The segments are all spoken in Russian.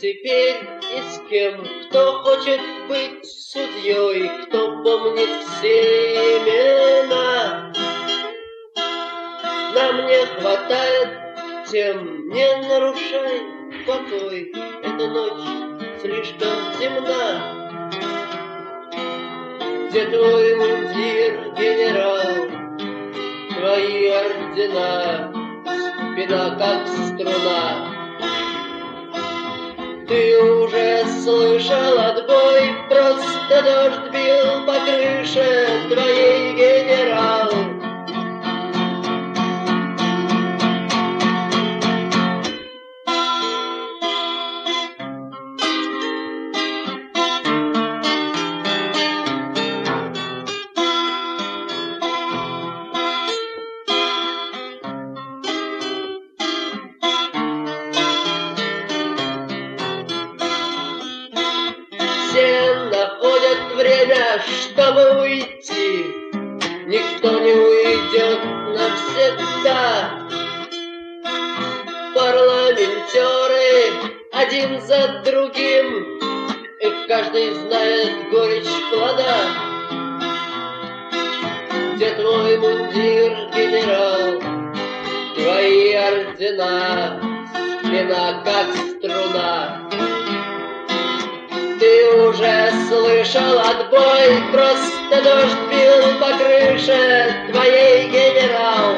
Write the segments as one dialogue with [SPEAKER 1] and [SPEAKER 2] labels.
[SPEAKER 1] теперь и с кем? Кто хочет быть судьей, кто помнит все имена? Нам не хватает тем, не нарушай покой. Эта ночь слишком темна. Где твой мундир, генерал? Твои ордена, спина как струна. Ты уже слышал отбой, просто дождь бил по крыше твоей, генерал. Все находят время, чтобы уйти. Никто не уйдет навсегда. Парламентеры один за другим, и каждый знает горечь плода. Где твой мундир, генерал? Твои ордена, спина как струна. Ты уже слышал отбой, просто дождь бил по крыше твоей, генерал.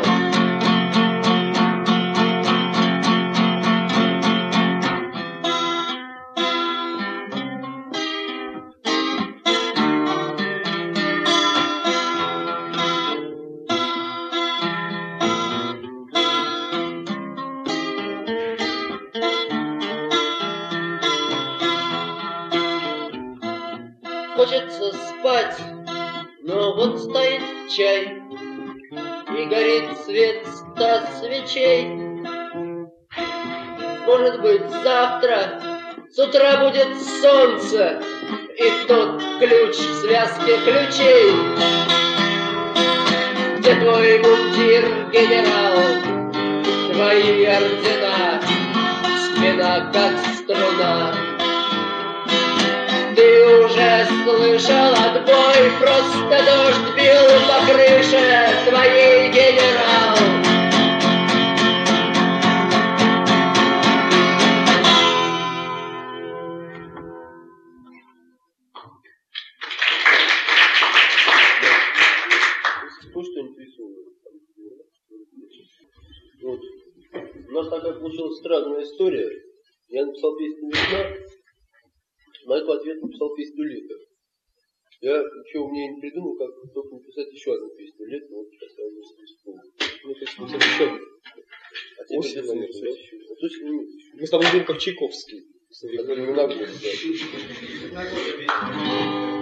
[SPEAKER 1] Хочется спать, но вот стоит чай, и горит свет 100 свечей. Может быть, завтра с утра будет солнце, и тот ключ в связке ключей. Где твой мундир, генерал? Твои ордена, спина как струна. Ты уже слышал отбой, просто дождь бил по крыше твоей, генерал.
[SPEAKER 2] Спой что-нибудь веселое. Вот. У нас такая получилась странная история. Я написал песню «Весна», на это в ответ написал песню «Лето». Я ничего умнее не придумал, как только написать еще одну песню «Лето», вот сейчас я не вспомнил. Мне кажется, написать еще одну. А тебе придется написать еще. Мы с тобой будем как Чайковский.
[SPEAKER 3] Не могу.